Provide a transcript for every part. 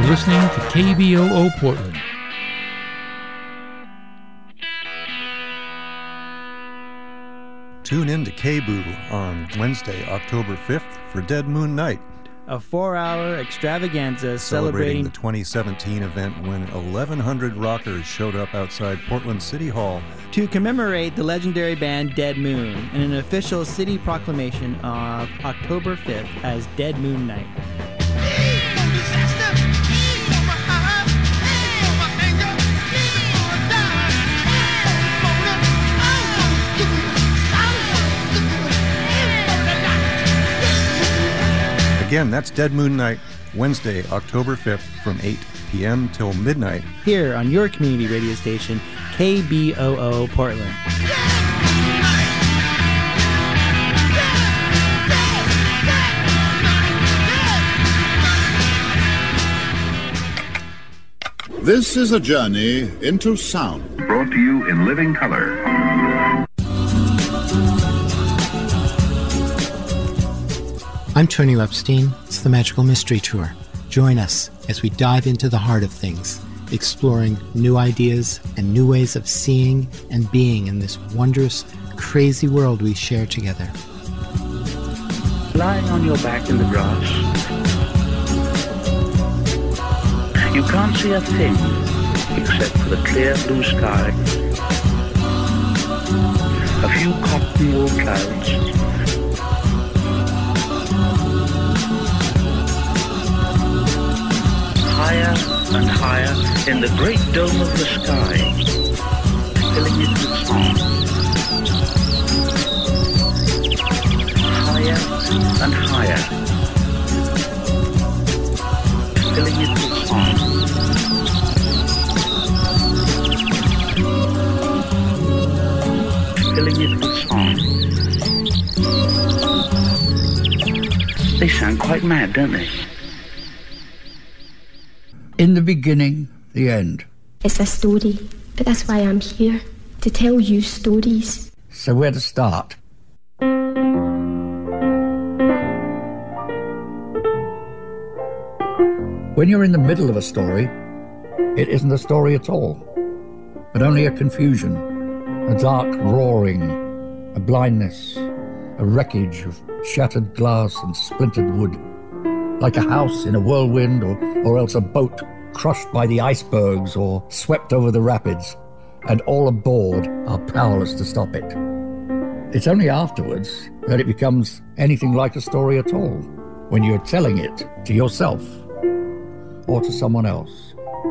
You're listening to KBOO Portland. Tune in to KBOO on Wednesday, October 5th for Dead Moon Night, a 4-hour extravaganza celebrating the 2017 event when 1,100 rockers showed up outside Portland City Hall to commemorate the legendary band Dead Moon in an official city proclamation of October 5th as Dead Moon Night. Again, that's Dead Moon Night, Wednesday, October 5th from 8 p.m. till midnight. Here on your community radio station, KBOO Portland. This is a journey into sound. Brought to you in living color. I'm Tony Epstein. It's the Magical Mystery Tour. Join us as we dive into the heart of things, exploring new ideas and new ways of seeing and being in this wondrous, crazy world we share together. Lying on your back in the grass, you can't see a thing except for the clear blue sky, a few cotton wool clouds, higher and higher in the great dome of the sky, filling it with song. Higher and higher, filling it with song. Filling it with song. They sound quite mad, don't they? In the beginning, the end. It's a story, but that's why I'm here, to tell you stories. So where to start? When you're in the middle of a story, it isn't a story at all, but only a confusion, a dark roaring, a blindness, a wreckage of shattered glass and splintered wood. Like a house in a whirlwind, or else a boat crushed by the icebergs or swept over the rapids, and all aboard are powerless to stop it. It's only afterwards that it becomes anything like a story at all, when you're telling it to yourself or to someone else.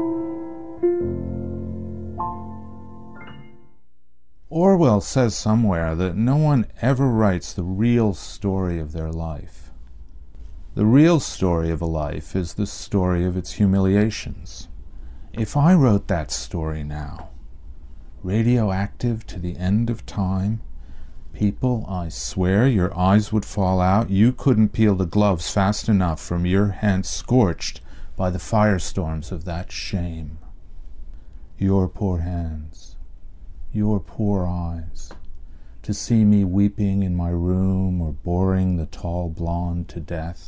Orwell says somewhere that no one ever writes the real story of their life. The real story of a life is the story of its humiliations. If I wrote that story now, radioactive to the end of time, people, I swear your eyes would fall out. You couldn't peel the gloves fast enough from your hands scorched by the firestorms of that shame. Your poor hands, your poor eyes, to see me weeping in my room or boring the tall blonde to death.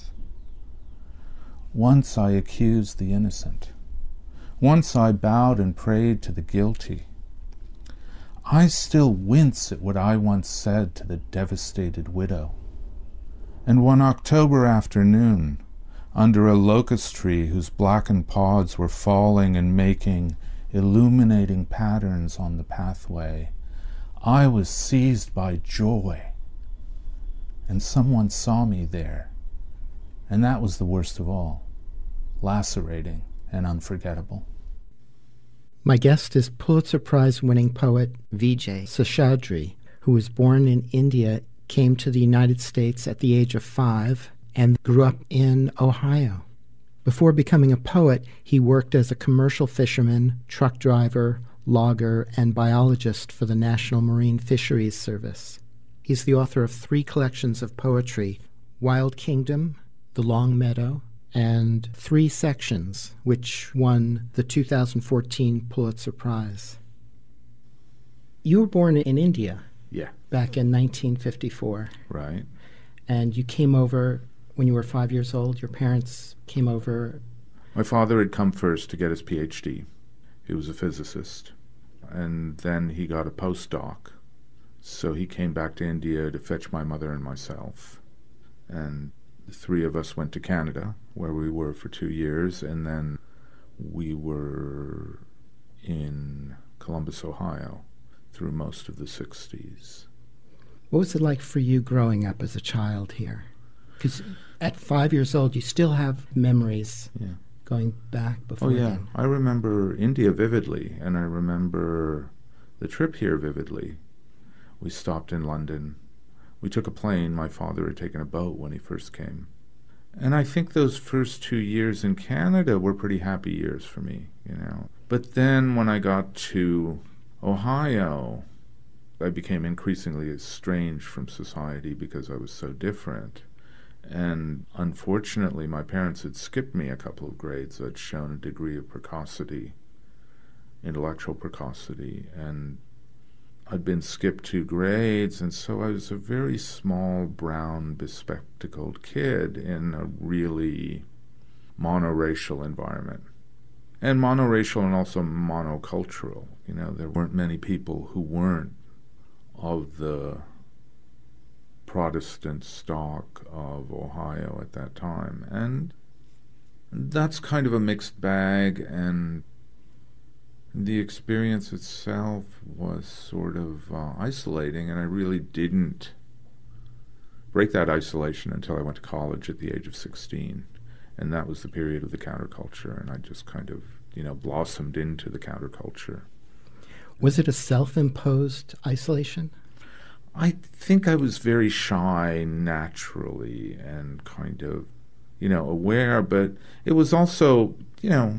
Once I accused the innocent. Once I bowed and prayed to the guilty. I still wince at what I once said to the devastated widow. And one October afternoon, under a locust tree whose blackened pods were falling and making illuminating patterns on the pathway, I was seized by joy. And someone saw me there. And that was the worst of all. Lacerating and unforgettable. My guest is Pulitzer Prize-winning poet Vijay Seshadri, who was born in India, came to the United States at the age of 5, and grew up in Ohio. Before becoming a poet, he worked as a commercial fisherman, truck driver, logger, and biologist for the National Marine Fisheries Service. He's the author of 3 collections of poetry, Wild Kingdom, The Long Meadow, and 3 sections, which won the 2014 Pulitzer Prize. You were born in India. Yeah. Back in 1954. Right. And you came over when you were 5 years old. Your parents came over My father had come first to get his PhD. He was a physicist. And then he got a postdoc. So he came back to India to fetch my mother and myself. And the three of us went to Canada, where we were for 2 years, and then we were in Columbus, Ohio, through most of the 60s. What was it like for you growing up as a child here? Because at 5 years old, you still have memories going back before then. I remember India vividly, and I remember the trip here vividly. We stopped in London. We took a plane. My father had taken a boat when he first came. And I think those first 2 years in Canada were pretty happy years for me, you know. But then when I got to Ohio, I became increasingly estranged from society because I was so different. And unfortunately, my parents had skipped me a couple of grades. I'd shown a degree of precocity, intellectual precocity, and I'd been skipped 2 grades, and so I was a very small, brown, bespectacled kid in a really monoracial environment. And monoracial and also monocultural. You know, there weren't many people who weren't of the Protestant stock of Ohio at that time. And that's kind of a mixed bag, and the experience itself was sort of isolating, and I really didn't break that isolation until I went to college at the age of 16. And that was the period of the counterculture, and I just kind of, you know, blossomed into the counterculture. Was it a self-imposed isolation? I think I was very shy naturally and kind of, you know, aware, but it was also, you know,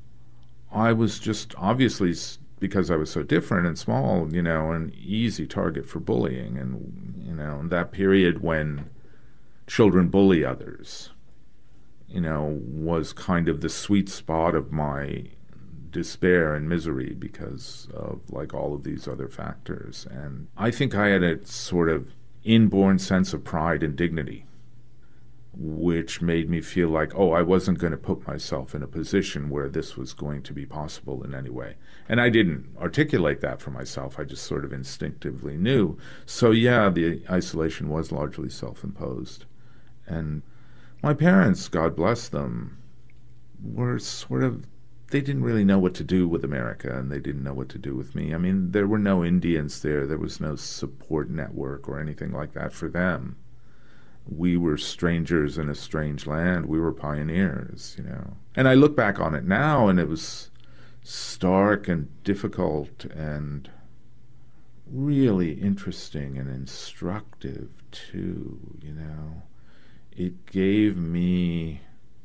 I was just obviously, because I was so different and small, you know, an easy target for bullying. And, you know, in that period when children bully others, you know, was kind of the sweet spot of my despair and misery because of, like, all of these other factors. And I think I had a sort of inborn sense of pride and dignity, which made me feel like, oh, I wasn't going to put myself in a position where this was going to be possible in any way. And I didn't articulate that for myself. I just sort of instinctively knew. So, yeah, the isolation was largely self-imposed. And my parents, God bless them, were sort of, they didn't really know what to do with America, and they didn't know what to do with me. I mean, there were no Indians there. There was no support network or anything like that for them. We were strangers in a strange land. We were pioneers, you know. And I look back on it now, and it was stark and difficult and really interesting and instructive, too, you know. It gave me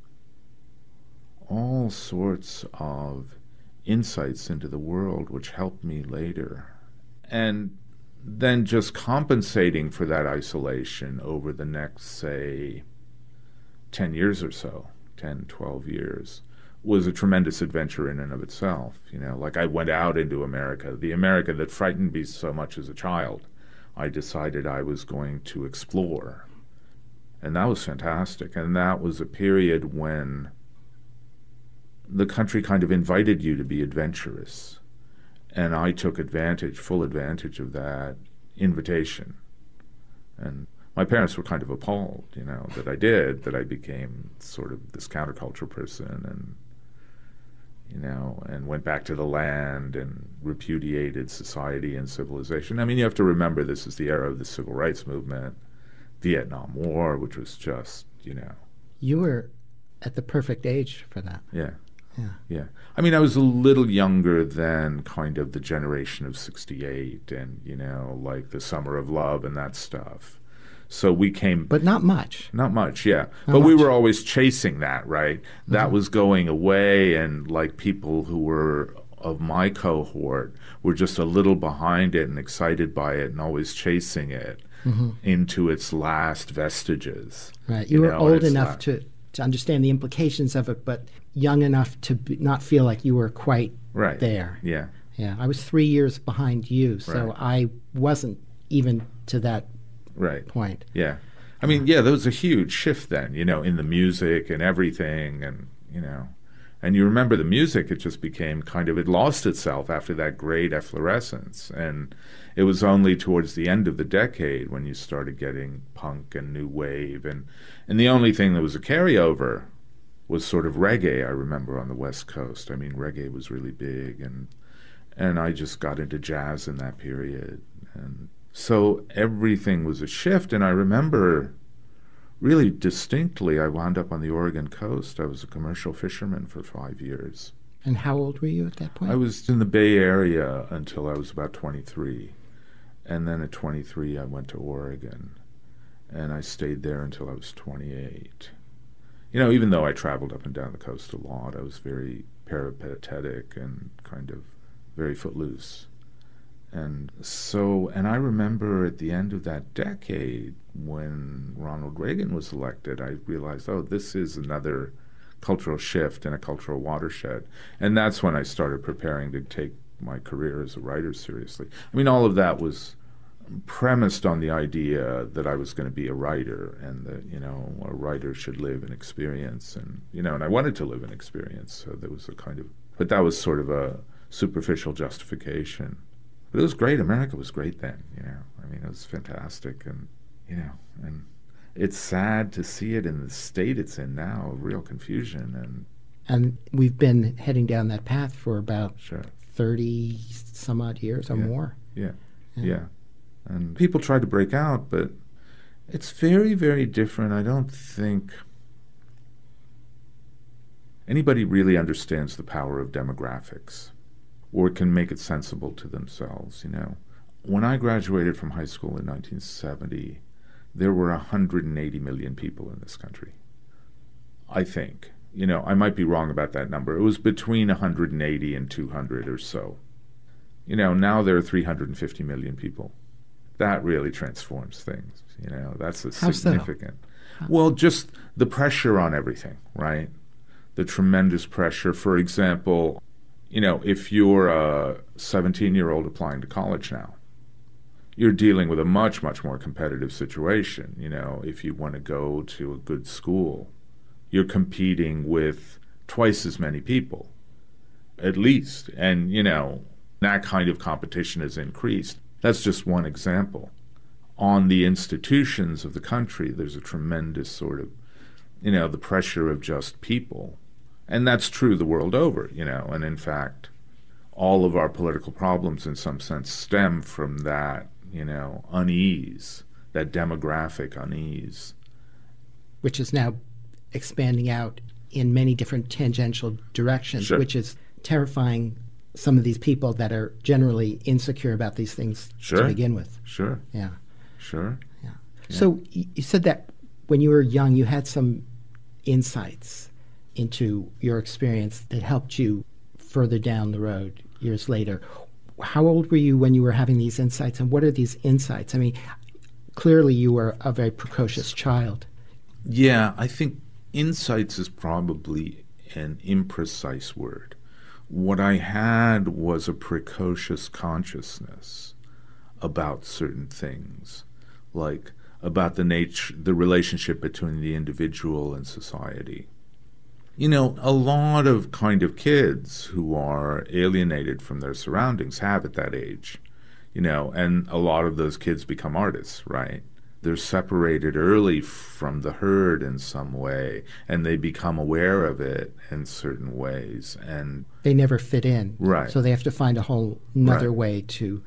all sorts of insights into the world, which helped me later. And then just compensating for that isolation over the next, say, 10 years or so, 10, 12 years, was a tremendous adventure in and of itself. You know, like I went out into America, the America that frightened me so much as a child. I decided I was going to explore. And that was fantastic. And that was a period when the country kind of invited you to be adventurous. And I took advantage, full advantage of that invitation. And my parents were kind of appalled, you know, that I did, that I became sort of this counterculture person and, you know, and went back to the land and repudiated society and civilization. I mean, you have to remember this is the era of the civil rights movement, Vietnam War, which was just, you know. You were at the perfect age for that. Yeah. Yeah. Yeah. I mean, I was a little younger than kind of the generation of 68 and, you know, like the Summer of Love and that stuff. So we came... But not much. Not much, yeah. Not but much. we were always chasing that, right? That was going away, and like people who were of my cohort were just a little behind it and excited by it and always chasing it into its last vestiges. Right. You were old enough to understand the implications of it, but young enough to not feel like you were quite there. Yeah. Yeah. I was 3 years behind you, so I wasn't even to that point. Yeah. I mean, yeah, there was a huge shift then, you know, in the music and everything, and, you know. And you remember the music, it just became it lost itself after that great efflorescence. And it was only towards the end of the decade when you started getting punk and new wave. And the only thing that was a carryover was sort of reggae, I remember, on the West Coast. I mean, reggae was really big, and I just got into jazz in that period. And so everything was a shift. And I remember really distinctly, I wound up on the Oregon coast. I was a commercial fisherman for 5 years. And how old were you at that point? I was in the Bay Area until I was about 23. And then at 23, I went to Oregon. And I stayed there until I was 28. You know, even though I traveled up and down the coast a lot, I was very peripatetic and kind of very footloose. And I remember at the end of that decade, when Ronald Reagan was elected, I realized, this is another cultural shift and a cultural watershed. And that's when I started preparing to take my career as a writer seriously. I mean, all of that was premised on the idea that I was going to be a writer, and that, a writer should live an experience. And, and I wanted to live an experience. So there was but that was sort of a superficial justification. But it was great. America was great then, I mean, it was fantastic. And, and it's sad to see it in the state it's in now, real confusion. And we've been heading down that path for about 30 some odd years or more. Yeah. And people try to break out, but it's very, very different. I don't think anybody really understands the power of demographics or can make it sensible to themselves, When I graduated from high school in 1970, there were 180 million people in this country, I think. I might be wrong about that number. It was between 180 and 200 or so. Now there are 350 million people. That really transforms things, That's significant. So? Well, just the pressure on everything, right? The tremendous pressure. For example, if you're a 17-year-old applying to college now, you're dealing with a much, much more competitive situation. If you want to go to a good school, you're competing with twice as many people, at least. And, that kind of competition has increased. That's just one example. On the institutions of the country, there's a tremendous sort of, the pressure of just people. And that's true the world over, and in fact, all of our political problems in some sense stem from that, unease, that demographic unease. Which is now expanding out in many different tangential directions, which is terrifying some of these people that are generally insecure about these things to begin with. Yeah. So you said that when you were young, you had some insights into your experience that helped you further down the road years later. How old were you when you were having these insights, and what are these insights? I mean, clearly you were a very precocious child. Yeah, I think insights is probably an imprecise word. What I had was a precocious consciousness about certain things, like about the relationship between the individual and society. A lot of kind of kids who are alienated from their surroundings have at that age, and a lot of those kids become artists, right? They're separated early from the herd in some way, and they become aware of it in certain ways. And they never fit in. Right. So they have to find a whole nother way to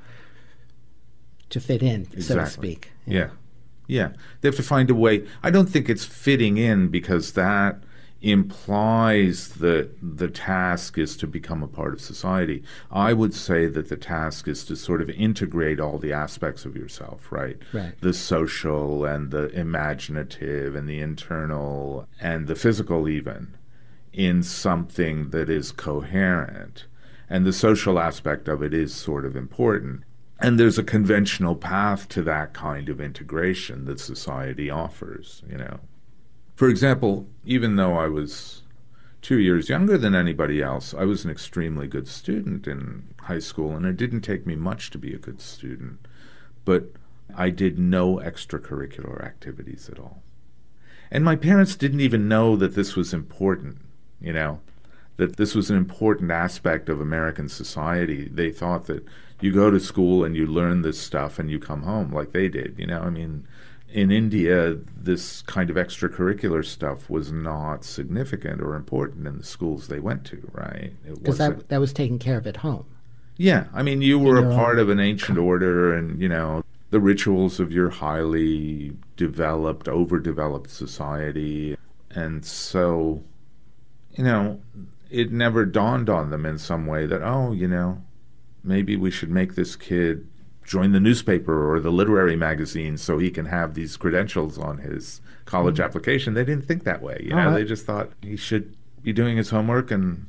fit in, so to speak. Yeah. They have to find a way. I don't think it's fitting in, because that implies that the task is to become a part of society. I would say that the task is to sort of integrate all the aspects of yourself, right? The social and the imaginative and the internal and the physical even, in something that is coherent. And the social aspect of it is sort of important. And there's a conventional path to that kind of integration that society offers, For example, even though I was 2 years younger than anybody else, I was an extremely good student in high school, and it didn't take me much to be a good student. But I did no extracurricular activities at all. And my parents didn't even know that this was important, that this was an important aspect of American society. They thought that you go to school and you learn this stuff and you come home like they did, you know? I mean, in India, this kind of extracurricular stuff was not significant or important in the schools they went to, right? Because that was taken care of at home. Yeah, I mean, you were a part of an ancient order, and, you know, the rituals of your highly developed, overdeveloped society. And so, you know, it never dawned on them in some way that, oh, you know, maybe we should make this kid join the newspaper or the literary magazine so he can have these credentials on his college application. They didn't think that way, you know. They just thought he should be doing his homework and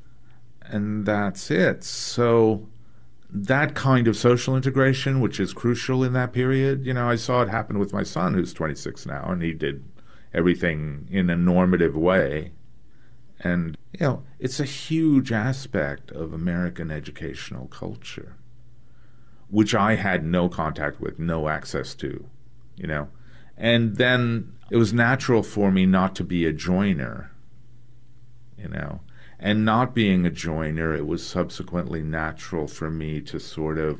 that's it. So that kind of social integration, which is crucial in that period, you know, I saw it happen with my son, who's 26 now, and he did everything in a normative way. And, you know, it's a huge aspect of American educational culture, which I had no contact with, no access to, you know. And then it was natural for me not to be a joiner, you know. And not being a joiner, it was subsequently natural for me to sort of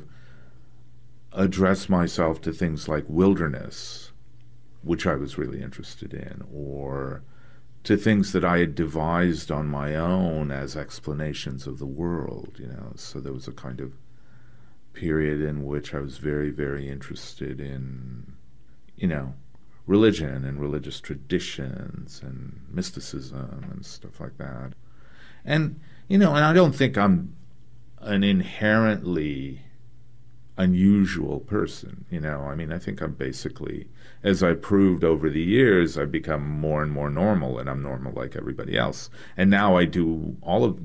address myself to things like wilderness, which I was really interested in, or to things that I had devised on my own as explanations of the world, you know. So there was a kind of period in which I was very, very interested in, you know, religion and religious traditions and mysticism and stuff like that. And, you know, and I don't think I'm an inherently unusual person, you know. I mean, I think I'm basically, as I proved over the years, I've become more and more normal, and I'm normal like everybody else. And now I do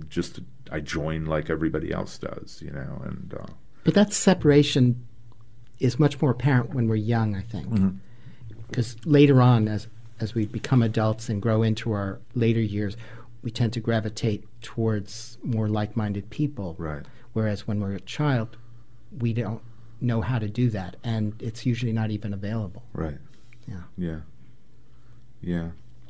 I join like everybody else does, you know. And but that separation is much more apparent when we're young, I think. Because later on, as we become adults and grow into our later years, we tend to gravitate towards more like-minded people. Right. Whereas when we're a child, we don't know how to do that, and it's usually not even available. Right. Yeah. Yeah. Yeah.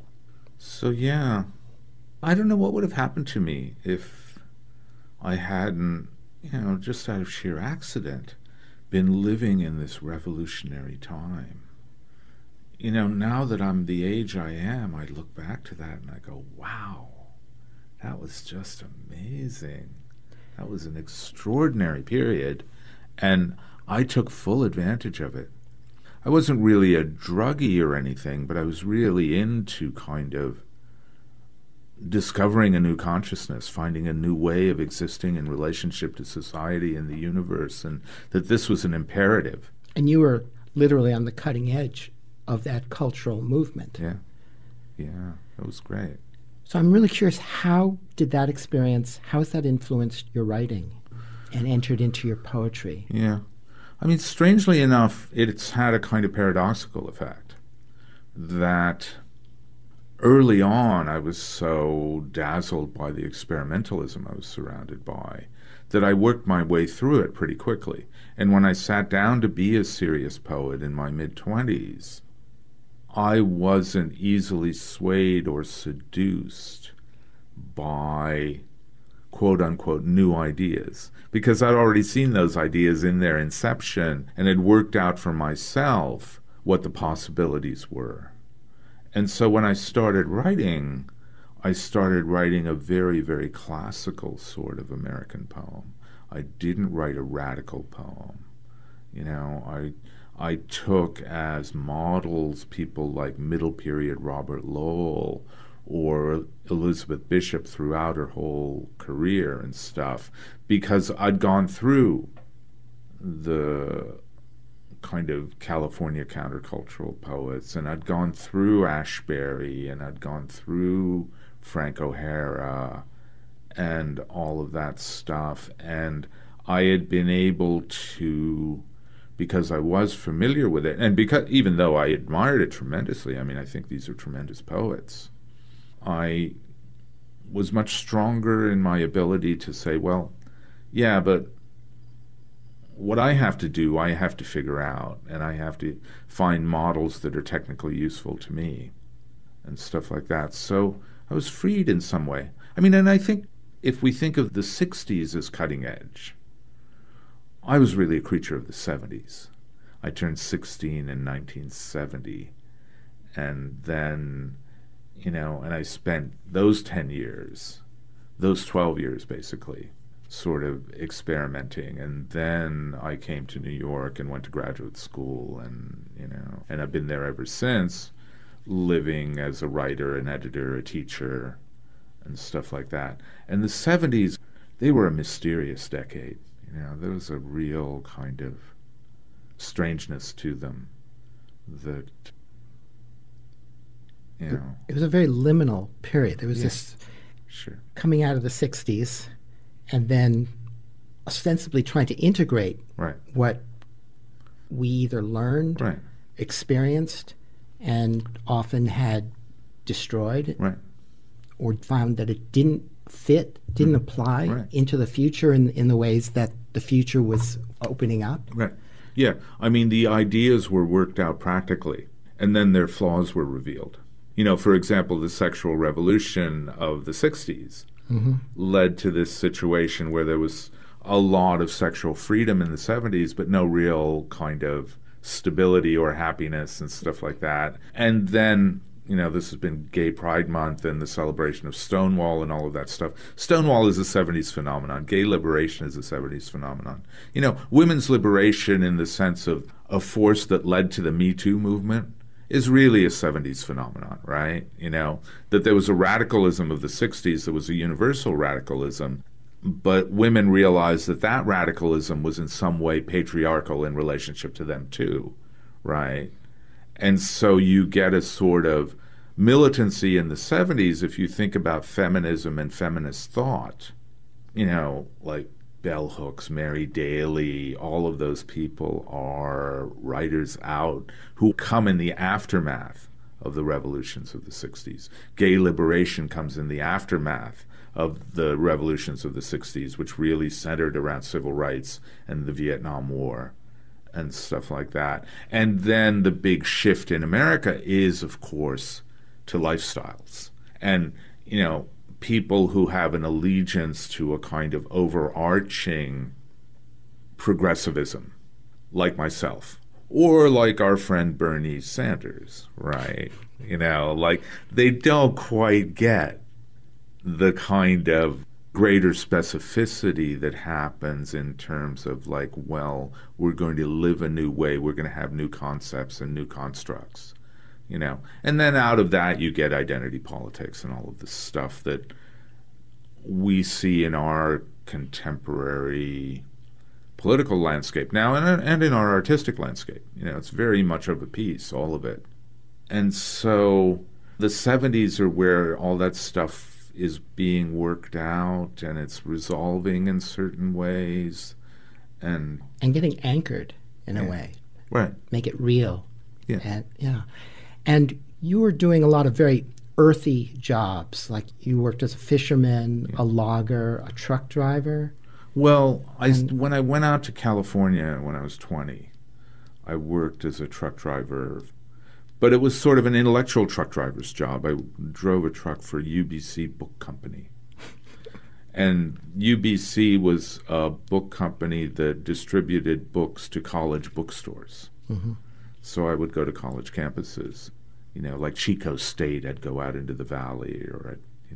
So, yeah, I don't know what would have happened to me if I hadn't, you know, just out of sheer accident, been living in this revolutionary time. You know, now that I'm the age I am, I look back to that and I go, wow, that was just amazing. That was an extraordinary period, and I took full advantage of it. I wasn't really a druggie or anything, but I was really into kind of discovering a new consciousness, finding a new way of existing in relationship to society and the universe, and that this was an imperative. And you were literally on the cutting edge of that cultural movement. Yeah. Yeah, it was great. So I'm really curious, how has that influenced your writing and entered into your poetry? Yeah. I mean, strangely enough, it's had a kind of paradoxical effect that early on I was so dazzled by the experimentalism I was surrounded by that I worked my way through it pretty quickly. And when I sat down to be a serious poet in my mid-20s, I wasn't easily swayed or seduced by quote-unquote new ideas, because I'd already seen those ideas in their inception and had worked out for myself what the possibilities were. And so when I started writing a very, very classical sort of American poem. I didn't write a radical poem. You know, I took as models people like middle period Robert Lowell or Elizabeth Bishop throughout her whole career and stuff, because I'd gone through the kind of California countercultural poets, and I'd gone through Ashbery, and I'd gone through Frank O'Hara and all of that stuff, and I had been able to, because I was familiar with it, and because even though I admired it tremendously, I mean, I think these are tremendous poets, I was much stronger in my ability to say, well, yeah, but what I have to do, I have to figure out, and I have to find models that are technically useful to me and stuff like that. So I was freed in some way. I mean, and I think if we think of the 60s as cutting edge, I was really a creature of the 70s. I turned 16 in 1970, and then, and I spent those 10 years, those 12 years basically, sort of experimenting. And then I came to New York and went to graduate school, and, and I've been there ever since, living as a writer, an editor, a teacher, and stuff like that. And the 70s, they were a mysterious decade. There was a real kind of strangeness to them that, It was a very liminal period. There was this coming out of the 60s and then ostensibly trying to integrate what we either learned, experienced, and often had destroyed, or found that it didn't fit, didn't apply into the future in the ways that the future was opening up. Right. Yeah. I mean, the ideas were worked out practically, and then their flaws were revealed. For example, the sexual revolution of the 60s led to this situation where there was a lot of sexual freedom in the 70s, but no real kind of stability or happiness and stuff like that. And then, this has been Gay Pride Month and the celebration of Stonewall and all of that stuff. Stonewall is a 70s phenomenon. Gay liberation is a 70s phenomenon. Women's liberation in the sense of a force that led to the Me Too movement is really a 70s phenomenon, right? That there was a radicalism of the 60s that was a universal radicalism, but women realized that radicalism was in some way patriarchal in relationship to them too, right? And so you get a sort of militancy in the 70s if you think about feminism and feminist thought, like Bell Hooks, Mary Daly, all of those people are writers out who come in the aftermath of the revolutions of the 60s. Gay liberation comes in the aftermath of the revolutions of the 60s, which really centered around civil rights and the Vietnam War and stuff like that. And then the big shift in America is, of course, to lifestyles. And, people who have an allegiance to a kind of overarching progressivism, like myself, or like our friend Bernie Sanders, right? They don't quite get the kind of greater specificity that happens in terms of we're going to live a new way, we're going to have new concepts and new constructs, And then out of that you get identity politics and all of this stuff that we see in our contemporary political landscape now and in our artistic landscape. It's very much of a piece, all of it. And so the 70s are where all that stuff is being worked out and it's resolving in certain ways and getting anchored in a way. Right. Make it real. Yeah. And you were doing a lot of very earthy jobs, like you worked as a fisherman, a logger, a truck driver. Well, when I went out to California when I was 20, I worked as a truck driver, but it was sort of an intellectual truck driver's job. I drove a truck for UBC Book Company. And UBC was a book company that distributed books to college bookstores. So I would go to college campuses, like Chico State. I'd go out into the valley or,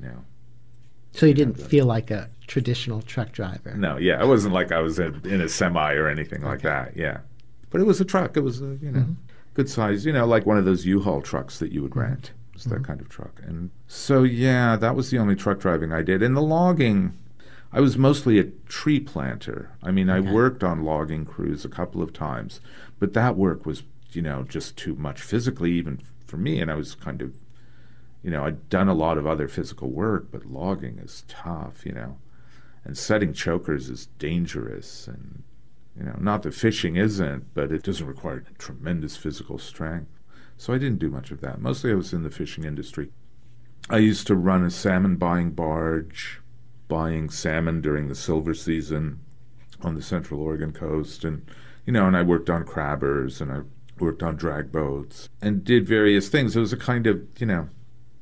So you didn't feel like a traditional truck driver? No, yeah. It wasn't like I was in a semi or anything like that, yeah. But it was a truck. It was, good size, like one of those U-Haul trucks that you would rent. It was that kind of truck. And so, yeah, that was the only truck driving I did. In the logging, I was mostly a tree planter. I mean, I worked on logging crews a couple of times, but that work was, just too much physically even for me. And I was kind of, I'd done a lot of other physical work, but logging is tough, and setting chokers is dangerous. And, not that fishing isn't, but it doesn't require tremendous physical strength. So I didn't do much of that. Mostly I was in the fishing industry. I used to run a salmon buying barge, buying salmon during the silver season on the Central Oregon coast. And, and I worked on crabbers and I worked on drag boats and did various things. It was a kind of,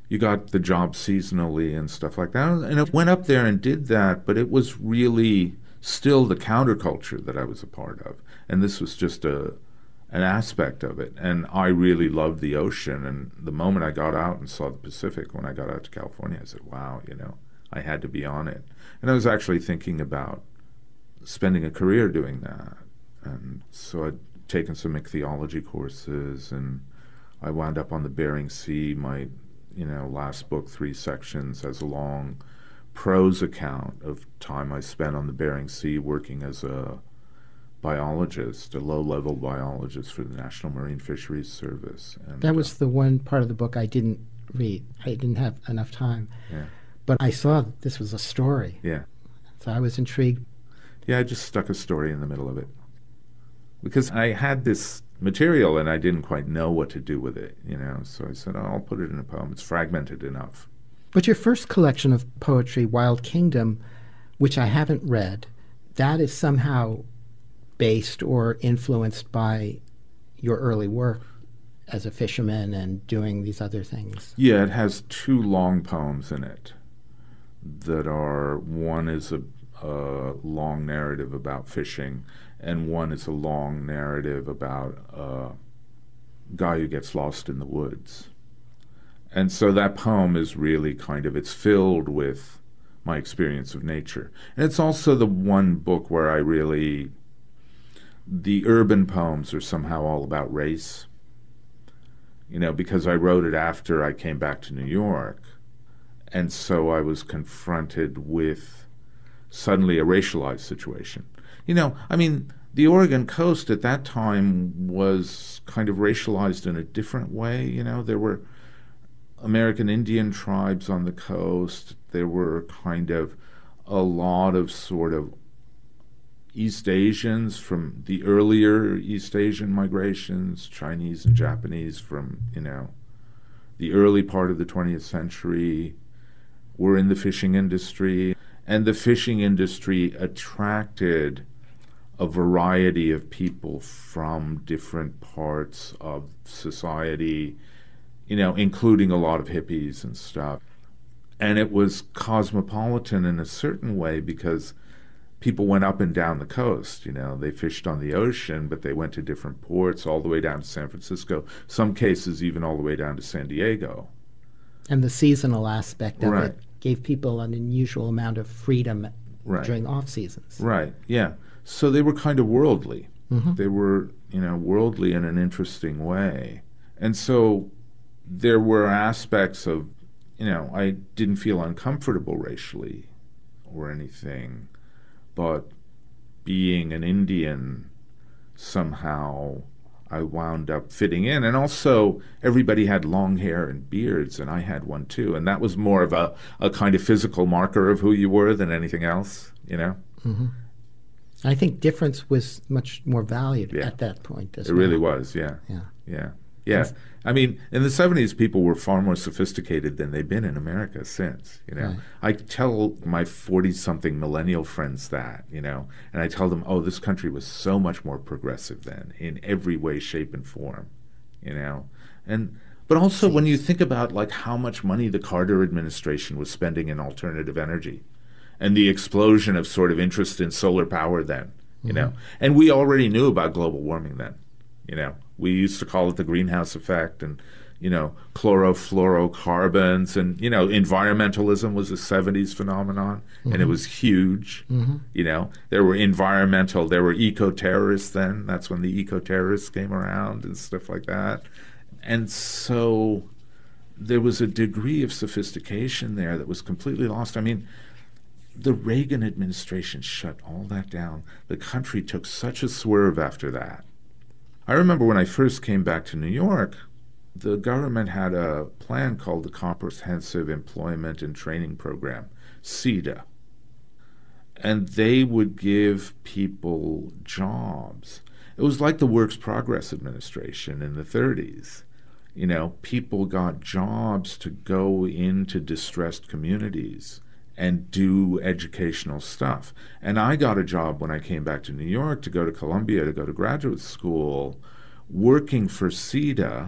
you got the job seasonally and stuff like that. And I went up there and did that, but it was really still the counterculture that I was a part of. And this was just an aspect of it. And I really loved the ocean. And the moment I got out and saw the Pacific, when I got out to California, I said, wow, I had to be on it. And I was actually thinking about spending a career doing that. And so I'd taken some ichthyology courses, and I wound up on the Bering Sea. My last book, 3 sections, has a long prose account of time I spent on the Bering Sea working as a biologist, a low-level biologist for the National Marine Fisheries Service. And that was the one part of the book I didn't read. I didn't have enough time. Yeah. But I saw that this was a story. Yeah. So I was intrigued. Yeah, I just stuck a story in the middle of it. Because I had this material and I didn't quite know what to do with it, So I said, I'll put it in a poem. It's fragmented enough. But your first collection of poetry, Wild Kingdom, which I haven't read, that is somehow based or influenced by your early work as a fisherman and doing these other things. Yeah, it has 2 long poems in it that are, one is a long narrative about fishing, and one is a long narrative about a guy who gets lost in the woods. And so that poem is really it's filled with my experience of nature. And it's also the one book where the urban poems are somehow all about race. Because I wrote it after I came back to New York. And so I was confronted with suddenly a racialized situation. The Oregon coast at that time was kind of racialized in a different way. There were American Indian tribes on the coast. There were a lot of sort of East Asians from the earlier East Asian migrations, Chinese and Japanese from, the early part of the 20th century, were in the fishing industry. And the fishing industry attracted a variety of people from different parts of society, including a lot of hippies and stuff. And it was cosmopolitan in a certain way because people went up and down the coast. They fished on the ocean, but they went to different ports all the way down to San Francisco, some cases even all the way down to San Diego. And the seasonal aspect of it gave people an unusual amount of freedom during off seasons. Right, yeah. So they were kind of worldly. Mm-hmm. They were, worldly in an interesting way. And so there were aspects of, I didn't feel uncomfortable racially or anything, but being an Indian, somehow I wound up fitting in. And also, everybody had long hair and beards, and I had one too. And that was more of a kind of physical marker of who you were than anything else, Mm-hmm. I think difference was much more valued at that point as well. It really was, yeah. Yeah. Yes. I mean, in the 70s, people were far more sophisticated than they've been in America since, Right. I tell my 40-something millennial friends that, and I tell them, this country was so much more progressive then in every way, shape, and form, But also when you think about, how much money the Carter administration was spending in alternative energy and the explosion of sort of interest in solar power then, Mm-hmm. And we already knew about global warming then, We used to call it the greenhouse effect and, chlorofluorocarbons and, environmentalism was a 70s phenomenon and it was huge. Mm-hmm. There were eco-terrorists then. That's when the eco-terrorists came around and stuff like that. And so there was a degree of sophistication there that was completely lost. I mean, the Reagan administration shut all that down. The country took such a swerve after that. I remember when I first came back to New York, the government had a plan called the Comprehensive Employment and Training Program, CETA. And they would give people jobs. It was like the Works Progress Administration in the 30s. People got jobs to go into distressed communities and do educational stuff. And I got a job when I came back to New York to go to Columbia, to go to graduate school, working for CETA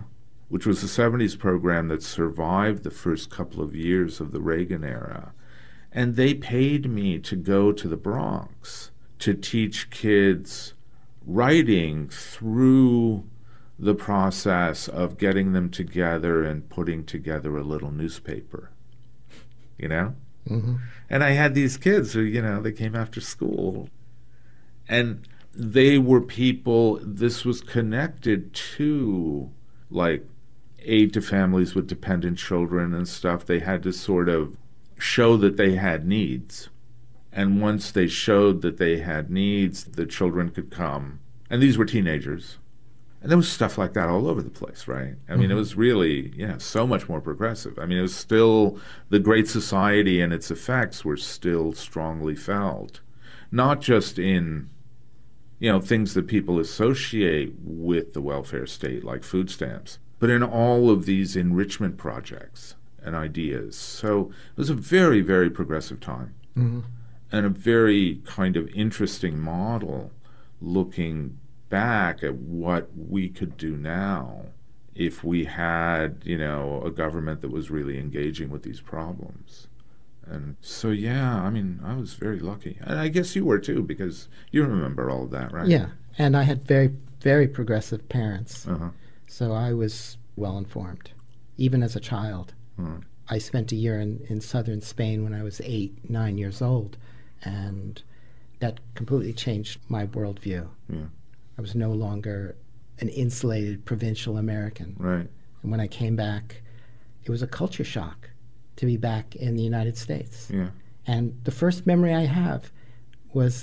which was a 70s program that survived the first couple of years of the Reagan era. And they paid me to go to the Bronx to teach kids writing through the process of getting them together and putting together a little newspaper, you know? Mm-hmm. And I had these kids who, you know, they came after school. And they were people, this was connected to, like, aid to families with dependent children and stuff. They had to sort of show that they had needs. And once they showed that they had needs, the children could come. And these were teenagers. And there was stuff like that all over the place, right? I mean, it was really, so much more progressive. I mean, it was still, the Great Society and its effects were still strongly felt. Not just in, things that people associate with the welfare state, like food stamps, but in all of these enrichment projects and ideas. So it was a very, very progressive time. Mm-hmm. And a very kind of interesting model looking back at what we could do now if we had, a government that was really engaging with these problems. And so, I mean, I was very lucky. And I guess you were too, because you remember all of that, right? Yeah, and I had very, very progressive parents. Uh-huh. So I was well informed, even as a child. Uh-huh. I spent a year in southern Spain when I was 9 years old, and that completely changed my worldview. Yeah. I was no longer an insulated provincial American. Right. And when I came back, it was a culture shock to be back in the United States. Yeah. And the first memory I have was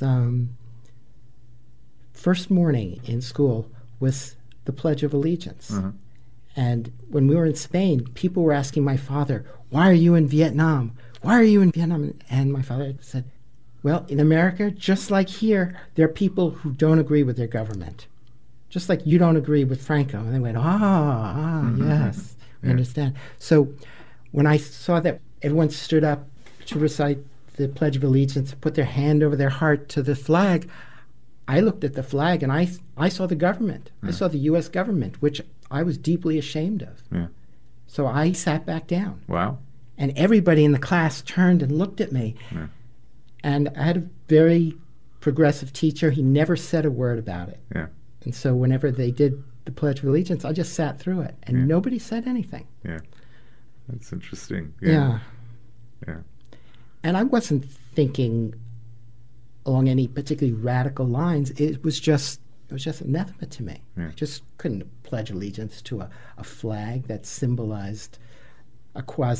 first morning in school was the Pledge of Allegiance. Uh-huh. And when we were in Spain, people were asking my father, "Why are you in Vietnam? Why are you in Vietnam?" And my father said, "Well, in America, just like here, there are people who don't agree with their government. Just like you don't agree with Franco." And they went, yes, we understand. So when I saw that everyone stood up to recite the Pledge of Allegiance, put their hand over their heart to the flag, I looked at the flag and I saw the government. I saw the U.S. government, which I was deeply ashamed of. Yeah. So I sat back down. Wow. And everybody in the class turned and looked at me. Yeah. And I had a very progressive teacher. He never said a word about it. Yeah. And so whenever they did the Pledge of Allegiance, I just sat through it. And nobody said anything. Yeah. That's interesting. Yeah. Yeah. And I wasn't thinking along any particularly radical lines. It was just anathema to me. Yeah. I just couldn't pledge allegiance to a flag that symbolized a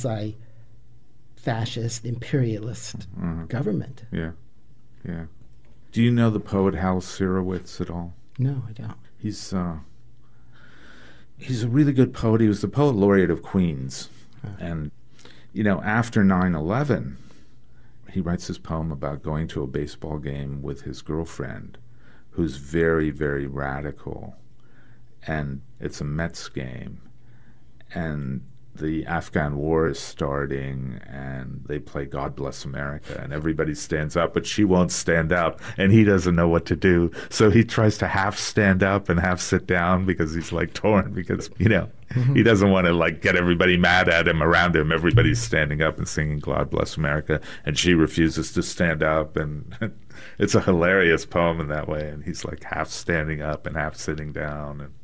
quasi-fascist, imperialist government. Yeah. Yeah. Do you know the poet Hal Sirowitz at all? No, I don't. He's a really good poet. He was the poet laureate of Queens. And, after 9/11, he writes this poem about going to a baseball game with his girlfriend, who's very, very radical. And it's a Mets game. And the Afghan war is starting, and they play God Bless America, and everybody stands up, but she won't stand up, and he doesn't know what to do. So he tries to half stand up and half sit down because he's torn, because, he doesn't want to get everybody mad at him around him. Everybody's standing up and singing God Bless America, and she refuses to stand up, and it's a hilarious poem in that way, and he's half standing up and half sitting down, and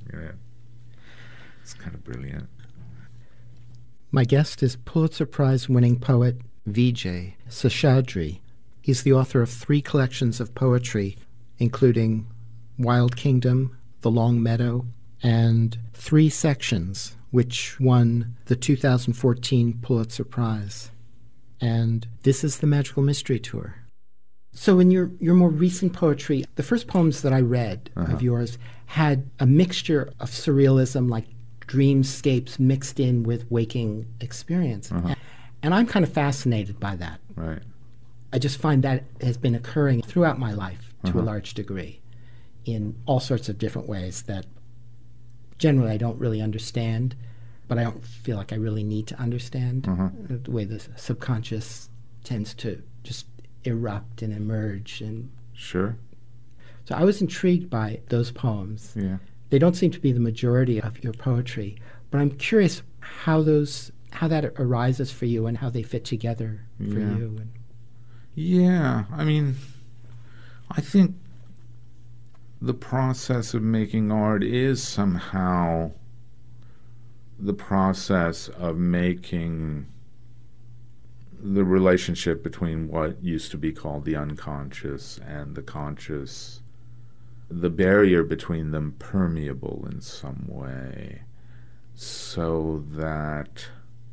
it's kind of brilliant. My guest is Pulitzer Prize-winning poet Vijay Seshadri. He's the author of 3 collections of poetry, including Wild Kingdom, The Long Meadow, and 3 sections, which won the 2014 Pulitzer Prize. And this is the Magical Mystery Tour. So in your more recent poetry, the first poems that I read of yours had a mixture of surrealism, like dreamscapes mixed in with waking experience. And I'm kind of fascinated by that. Right. I just find that has been occurring throughout my life to a large degree in all sorts of different ways that generally I don't really understand, but I don't feel like I really need to understand the way the subconscious tends to just erupt and emerge. And Sure. So I was intrigued by those poems. Yeah. They don't seem to be the majority of your poetry, But I'm curious how that arises for you and how they fit together for you. Yeah, I mean, I think the process of making art is somehow the process of making the relationship between what used to be called the unconscious and the conscious, the barrier between them permeable in some way, so that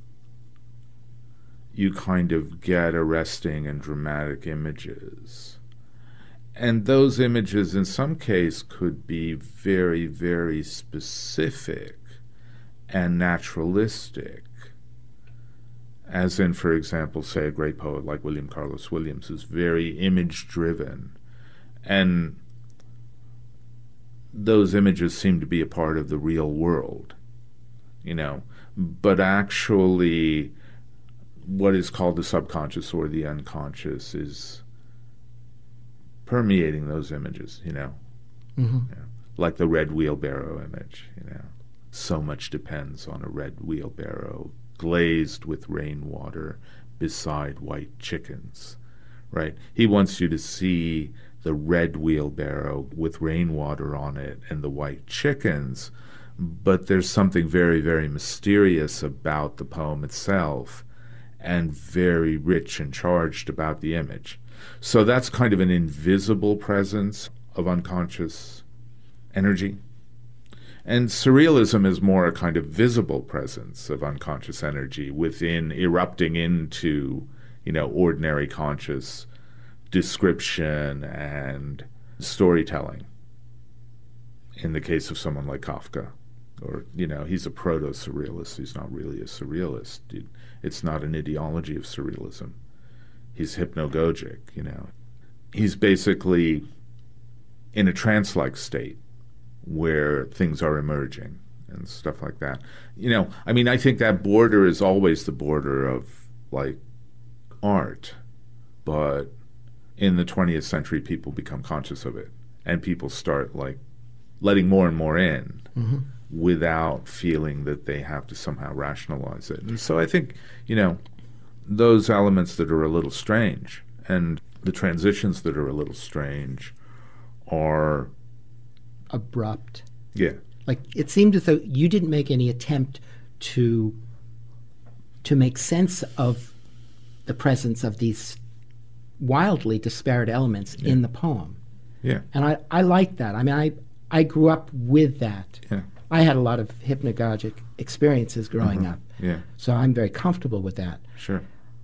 you kind of get arresting and dramatic images. And those images in some case could be very, very specific and naturalistic. As in, for example, say a great poet like William Carlos Williams, who's very image-driven. And those images seem to be a part of the real world, you know. But actually, what is called the subconscious or the unconscious is permeating those images, you know. Mm-hmm. You know, like the red wheelbarrow image, you know. So much depends on a red wheelbarrow glazed with rainwater beside white chickens, right? He wants you to see the red wheelbarrow with rainwater on it and the white chickens, but there's something very, very mysterious about the poem itself and very rich and charged about the image. So that's kind of an invisible presence of unconscious energy. And surrealism is more a kind of visible presence of unconscious energy within, erupting into, you know, ordinary conscious description and storytelling. In the case of someone like Kafka, or, you know, he's a proto-surrealist. He's not really a surrealist. It's not an ideology of surrealism. He's hypnagogic, you know. He's basically in a trance-like state where things are emerging and stuff like that. You know, I mean, I think that border is always the border of, like, art. But in the 20th century, people become conscious of it. And people start, like, letting more and more in without feeling that they have to somehow rationalize it. And so I think, you know, those elements that are a little strange and the transitions that are a little strange are abrupt. Yeah. Like, it seemed as though you didn't make any attempt to make sense of the presence of these wildly disparate elements in the poem. Yeah. And I like that. I mean, I grew up with that. Yeah. I had a lot of hypnagogic experiences growing up. Yeah. So I'm very comfortable with that. Sure.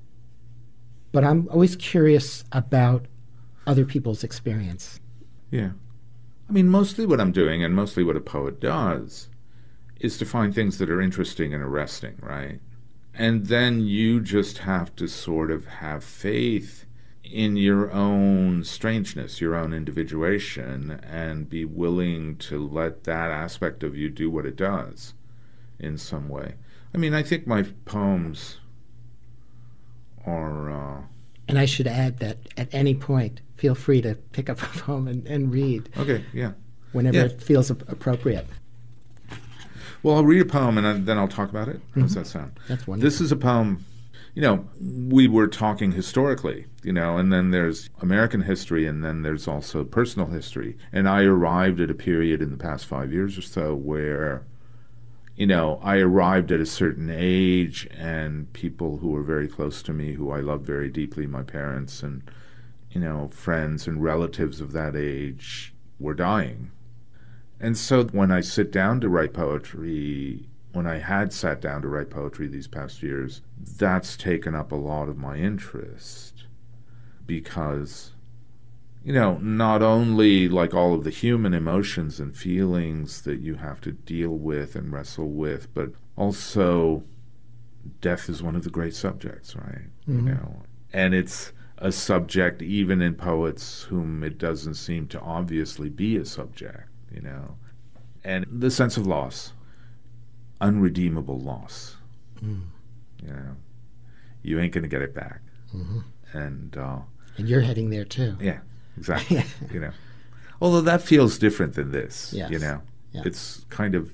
But I'm always curious about other people's experience. Yeah. I mean, mostly what I'm doing, and mostly what a poet does, is to find things that are interesting and arresting, right? And then you just have to sort of have faith in your own strangeness, your own individuation, and be willing to let that aspect of you do what it does in some way. I mean, I think my poems are... And I should add that at any point, feel free to pick up a poem and read. Okay, yeah. Whenever it feels appropriate. Well, I'll read a poem and then I'll talk about it. How does that sound? That's wonderful. This is a poem, you know, we were talking historically, you know, and then there's American history and then there's also personal history. And I arrived at a period in the past 5 years or so where, you know, I arrived at a certain age and people who were very close to me, who I loved very deeply, my parents and, you know, friends and relatives of that age were dying. And so when I sit down to write poetry, when I had sat down to write poetry these past years, that's taken up a lot of my interest because, you know, not only like all of the human emotions and feelings that you have to deal with and wrestle with, but also death is one of the great subjects, right? You know, and it's a subject even in poets whom it doesn't seem to obviously be a subject. You know, and the sense of loss, unredeemable loss. You know, you ain't going to get it back. And you're heading there too. Yeah, exactly. You know, although that feels different than this. Yes. You know, Yeah. it's kind of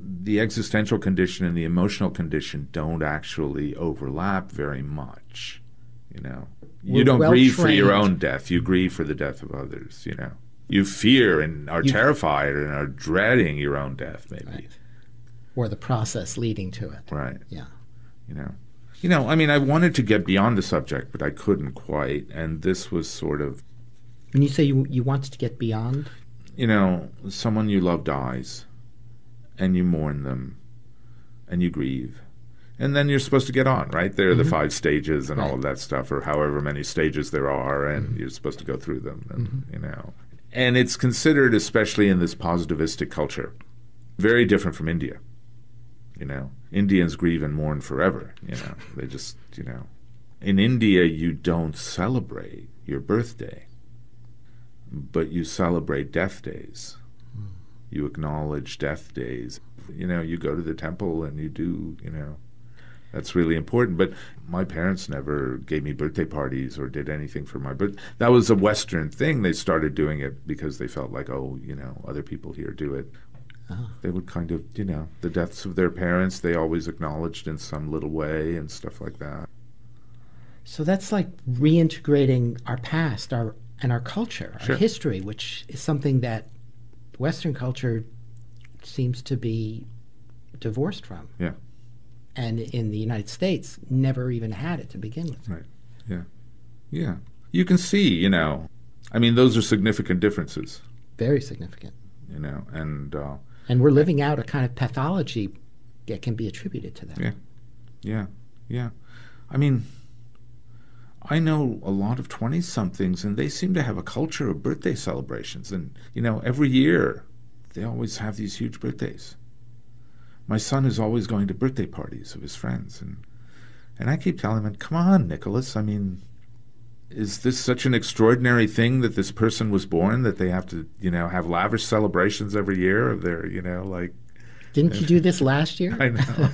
the existential condition and the emotional condition don't actually overlap very much, you know. You don't grieve for your own death. You grieve for the death of others, you know. You fear and are terrified and are dreading your own death, maybe. Right. Or the process leading to it. Right. Yeah. You know, I mean, I wanted to get beyond the subject, but I couldn't quite, and this was sort of... When you say you wanted to get beyond? You know, someone you love dies, and you mourn them, and you grieve. And then you're supposed to get on, right? There are the 5 stages and all of that stuff, or however many stages there are, and you're supposed to go through them, and, you know. And it's considered, especially in this positivistic culture, very different from India, you know. Indians grieve and mourn forever, you know. They just, you know. In India, you don't celebrate your birthday, but you celebrate death days. You acknowledge death days. You know, you go to the temple and you do, you know. That's really important. But my parents never gave me birthday parties or did anything for my birthday. That was a Western thing. They started doing it because they felt like, oh, you know, other people here do it. They would kind of, you know, the deaths of their parents, they always acknowledged in some little way and stuff like that. So that's like reintegrating our past, our culture, Sure. our history, which is something that Western culture seems to be divorced from. Yeah. And in the United States, never even had it to begin with. Right. Yeah. Yeah. You can see, you know, I mean, those are significant differences. Very significant. You know, and we're living out a kind of pathology that can be attributed to that. Yeah. Yeah. Yeah. I mean, I know a lot of 20-somethings, and they seem to have a culture of birthday celebrations. And, you know, every year they always have these huge birthdays. My son is always going to birthday parties of his friends. And I keep telling him, come on, Nicholas, I mean, is this such an extraordinary thing that this person was born that they have to, you know, have lavish celebrations every year of their, you know, like... Didn't you do this last year? I know.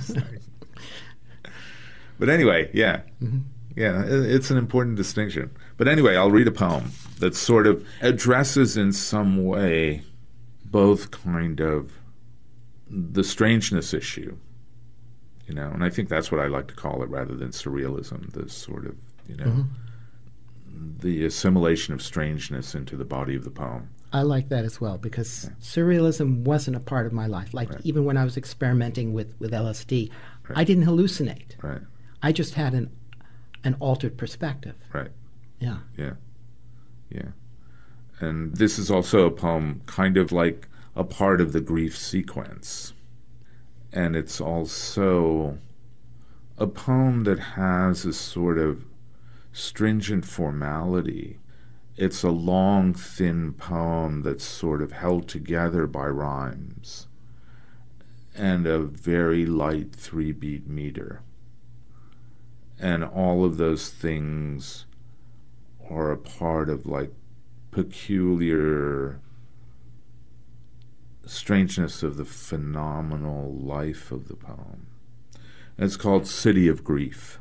But anyway, yeah. Mm-hmm. Yeah, it's an important distinction. But anyway, I'll read a poem that sort of addresses in some way both kind of the strangeness issue, you know, and I think that's what I like to call it rather than surrealism, this sort of, you know, the assimilation of strangeness into the body of the poem. I like that as well, because surrealism wasn't a part of my life. Like, even when I was experimenting with LSD, I didn't hallucinate. Right. I just had an altered perspective. Right. Yeah. Yeah. Yeah. And this is also a poem kind of like a part of the grief sequence. And it's also a poem that has a sort of stringent formality. It's a long, thin poem that's sort of held together by rhymes and a very light 3-beat meter. And all of those things are a part of, like, peculiar strangeness of the phenomenal life of the poem. And it's called City of Grief.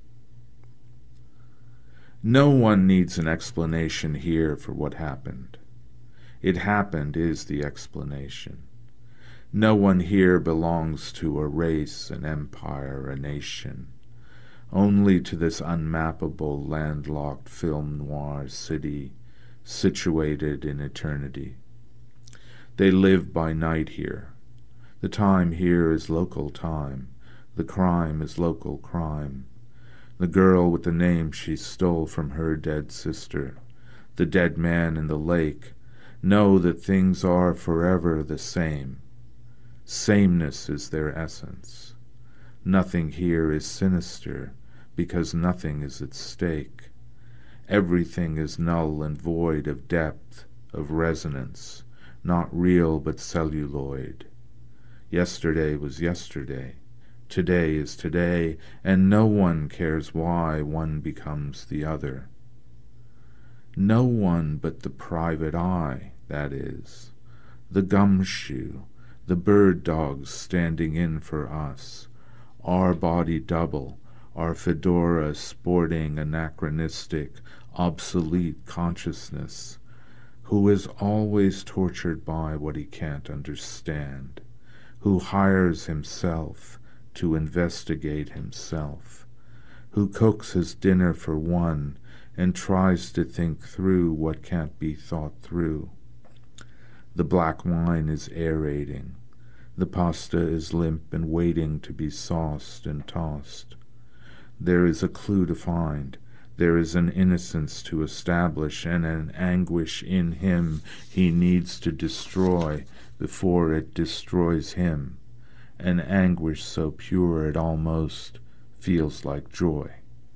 No one needs an explanation here for what happened. It happened is the explanation. No one here belongs to a race, an empire, a nation. Only to this unmappable, landlocked film noir city situated in eternity. They live by night here. The time here is local time. The crime is local crime. The girl with the name she stole from her dead sister, the dead man in the lake, know that things are forever the same. Sameness is their essence. Nothing here is sinister, because nothing is at stake. Everything is null and void of depth, of resonance, not real but celluloid. Yesterday was yesterday. Today is today, and no one cares why one becomes the other. No one but the private eye, that is, the gumshoe, the bird dogs standing in for us, our body double, our fedora sporting anachronistic, obsolete consciousness, who is always tortured by what he can't understand, who hires himself to investigate himself, who cooks his dinner for one and tries to think through what can't be thought through. The black wine is aerating. The pasta is limp and waiting to be sauced and tossed. There is a clue to find. There is an innocence to establish and an anguish in him he needs to destroy before it destroys him, an anguish so pure it almost feels like joy.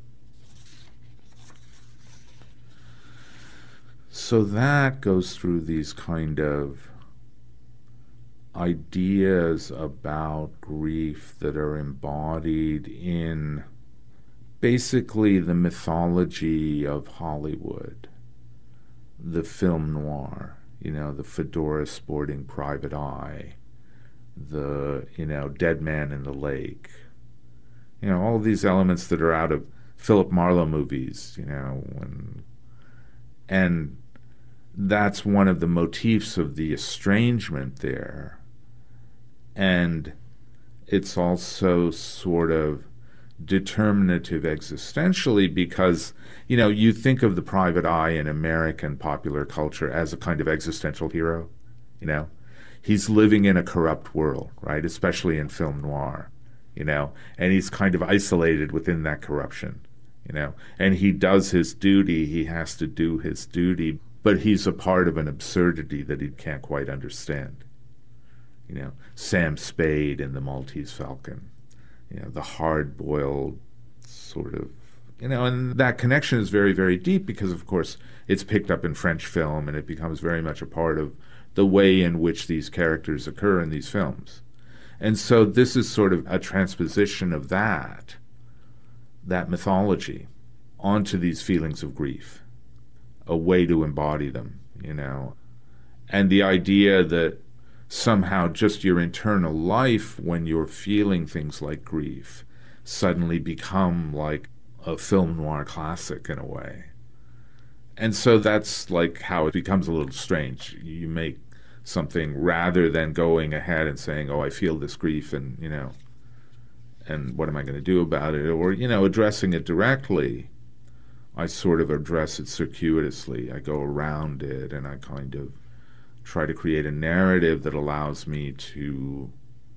So that goes through these kind of ideas about grief that are embodied in basically the mythology of Hollywood, the film noir, the fedora sporting private eye, the, dead man in the lake, all of these elements that are out of Philip Marlowe movies, and that's one of the motifs of the estrangement there. And it's also sort of determinative existentially because, you think of the private eye in American popular culture as a kind of existential hero, He's living in a corrupt world, right? Especially in film noir, and he's kind of isolated within that corruption, and he does his duty, he has to do his duty, but he's a part of an absurdity that he can't quite understand. Sam Spade in The Maltese Falcon, the hard-boiled sort of, and that connection is very, very deep because, of course, it's picked up in French film and it becomes very much a part of the way in which these characters occur in these films. And so this is sort of a transposition of that mythology onto these feelings of grief, a way to embody them, And the idea that somehow just your internal life, when you're feeling things like grief, suddenly become like a film noir classic in a way. And so that's like how it becomes a little strange. You make something rather than going ahead and saying, oh, I feel this grief and, and what am I going to do about it? Or, addressing it directly. I sort of address it circuitously. I go around it and I kind of try to create a narrative that allows me to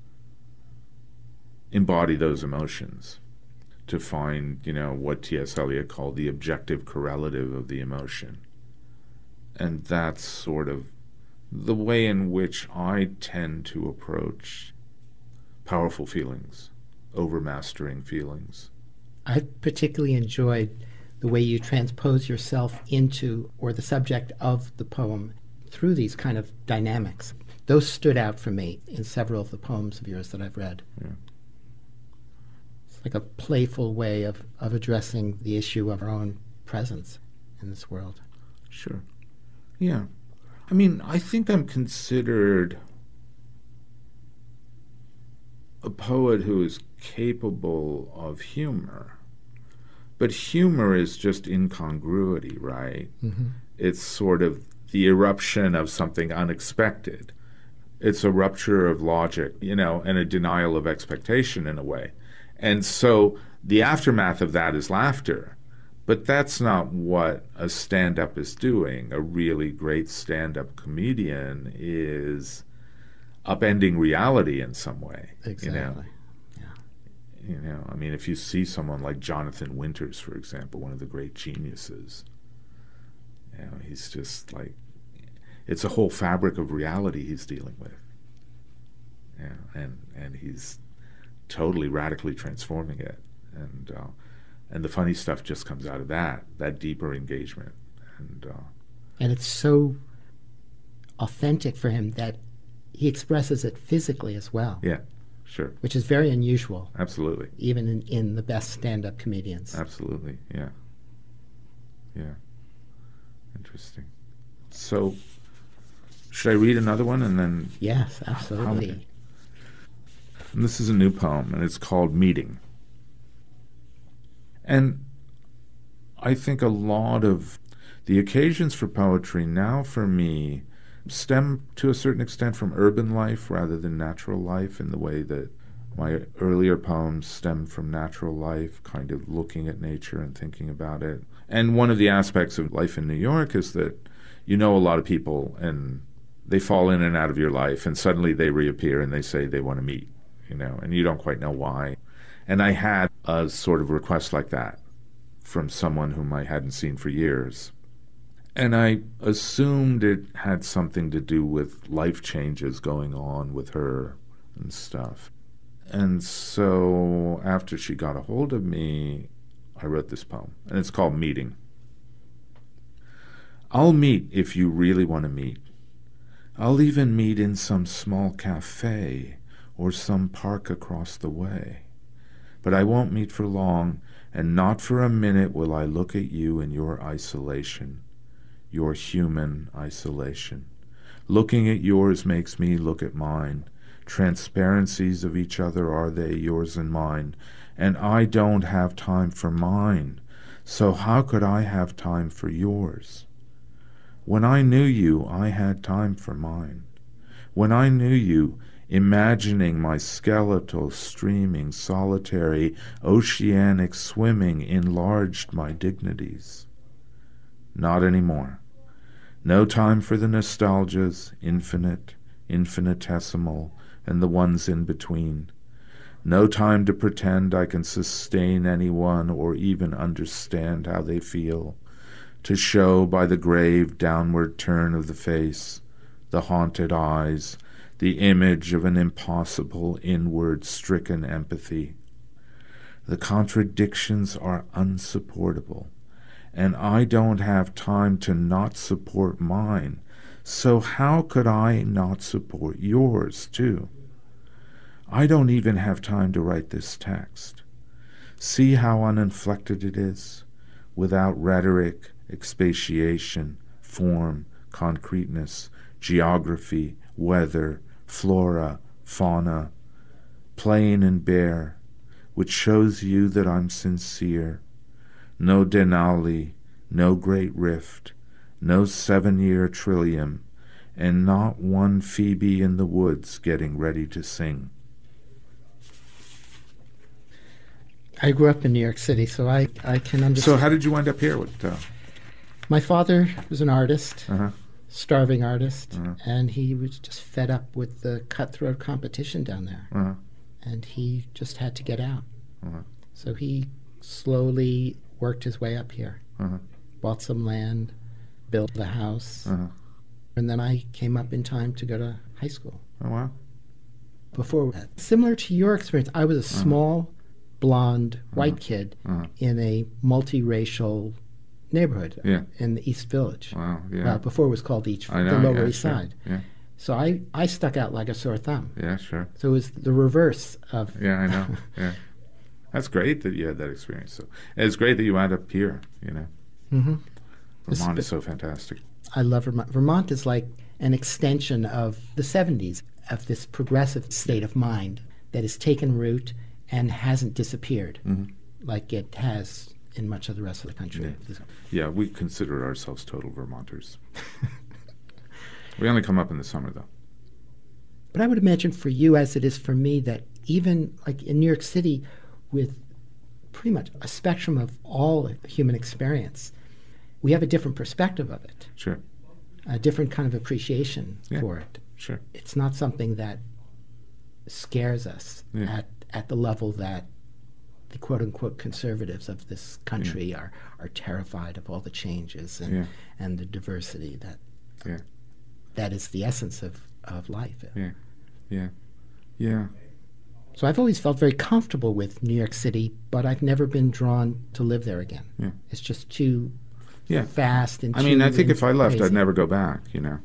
embody those emotions, to find, what T.S. Eliot called the objective correlative of the emotion. And that's sort of the way in which I tend to approach powerful feelings, overmastering feelings. I particularly enjoyed the way you transpose yourself into, or the subject of the poem, through these kind of dynamics. Those stood out for me in several of the poems of yours that I've read. Yeah. It's like a playful way of addressing the issue of our own presence in this world. Sure. Yeah. I mean, I think I'm considered a poet who is capable of humor. But humor is just incongruity, right? Mm-hmm. It's sort of the eruption of something unexpected. It's a rupture of logic, and a denial of expectation in a way. And so the aftermath of that is laughter. But that's not what a stand-up is doing. A really great stand-up comedian is upending reality in some way. Exactly. I mean, if you see someone like Jonathan Winters, for example, one of the great geniuses, he's just like, it's a whole fabric of reality he's dealing with. And he's totally radically transforming it. And the funny stuff just comes out of that deeper engagement. And it's so authentic for him that he expresses it physically as well. Yeah. Sure. Which is very unusual. Absolutely. Even in the best stand-up comedians. Absolutely, yeah. Yeah. Interesting. So, should I read another one and then... Yes, absolutely. And this is a new poem, and it's called Meeting. And I think a lot of the occasions for poetry now for me stem to a certain extent from urban life rather than natural life, in the way that my earlier poems stemmed from natural life, kind of looking at nature and thinking about it. And one of the aspects of life in New York is that you know a lot of people and they fall in and out of your life, and suddenly they reappear and they say they want to meet, and you don't quite know why. And I had a sort of request like that from someone whom I hadn't seen for years. And I assumed it had something to do with life changes going on with her and stuff. And so after she got a hold of me, I wrote this poem, and it's called Meeting. I'll meet if you really want to meet. I'll even meet in some small cafe or some park across the way. But I won't meet for long, and not for a minute will I look at you in your isolation, your human isolation. Looking at yours makes me look at mine. Transparencies of each other are they, yours and mine, and I don't have time for mine, so how could I have time for yours? When I knew you, I had time for mine. When I knew you, imagining my skeletal, streaming, solitary, oceanic swimming enlarged my dignities. Not anymore. No time for the nostalgias, infinite, infinitesimal, and the ones in between. No time to pretend I can sustain anyone or even understand how they feel, to show by the grave downward turn of the face, the haunted eyes, the image of an impossible inward stricken empathy. The contradictions are unsupportable, and I don't have time to not support mine, so how could I not support yours too? I don't even have time to write this text. See how uninflected it is, without rhetoric, expatiation, form, concreteness, geography, weather, flora, fauna, plain and bare, which shows you that I'm sincere. No Denali, no great rift, no 7-year trillium, and not one Phoebe in the woods getting ready to sing. I grew up in New York City, so I can understand. So how did you wind up here? My father was an artist, Uh-huh. starving artist, Uh-huh. and he was just fed up with the cutthroat competition down there. Uh-huh. And he just had to get out. Uh-huh. So he slowly worked his way up here, Uh-huh. bought some land, built a house, Uh-huh. and then I came up in time to go to high school. Oh, wow. Before that, similar to your experience, I was a small, blonde, white kid in a multiracial neighborhood in the East Village. Wow, yeah. Before it was called the Lower East Side. Yeah. So I stuck out like a sore thumb. Yeah, sure. So it was the reverse of... Yeah, I know. Yeah. That's great that you had that experience. So it's great that you wound up here, Mm-hmm. Vermont is so fantastic. I love Vermont. Vermont is like an extension of the 70s, of this progressive state of mind that has taken root and hasn't disappeared like it has in much of the rest of the country. Yeah, we consider ourselves total Vermonters. We only come up in the summer, though. But I would imagine for you, as it is for me, that even like in New York City, with pretty much a spectrum of all human experience, we have a different perspective of it. Sure. A different kind of appreciation for it. Sure. It's not something that scares us at the level that the quote-unquote conservatives of this country are terrified of all the changes and the diversity that is the essence of life. Yeah. So I've always felt very comfortable with New York City, but I've never been drawn to live there again. Yeah. It's just too fast and I mean, I think if I left, crazy. I'd never go back, Yeah.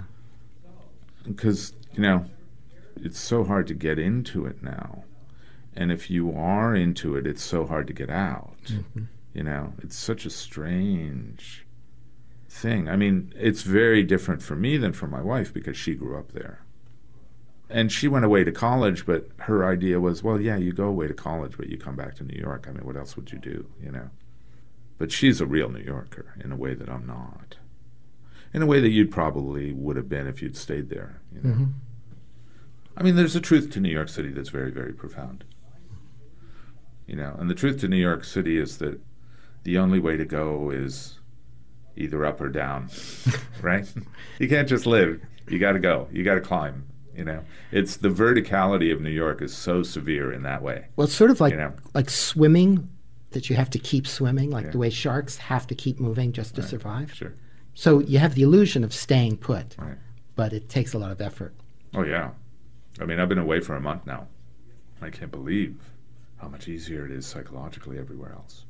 Because, it's so hard to get into it now. And if you are into it, it's so hard to get out. Mm-hmm. It's such a strange thing. I mean, it's very different for me than for my wife because she grew up there. And she went away to college, but her idea was, well, yeah, you go away to college, but you come back to New York. I mean, what else would you do, But she's a real New Yorker in a way that I'm not. in a way that you probably would have been if you'd stayed there. You know? I mean, there's a truth to New York City that's very, very profound. You know, and the truth to New York City is that the only way to go is either up or down, right? You can't just live. You got to go. You got to climb. You know, it's the verticality of New York is so severe in that way. Well, it's sort of like like swimming, that you have to keep swimming, like the way sharks have to keep moving just to survive. Sure. So you have the illusion of staying put, but it takes a lot of effort. Oh, yeah. I mean, I've been away for a month now. I can't believe how much easier it is psychologically everywhere else.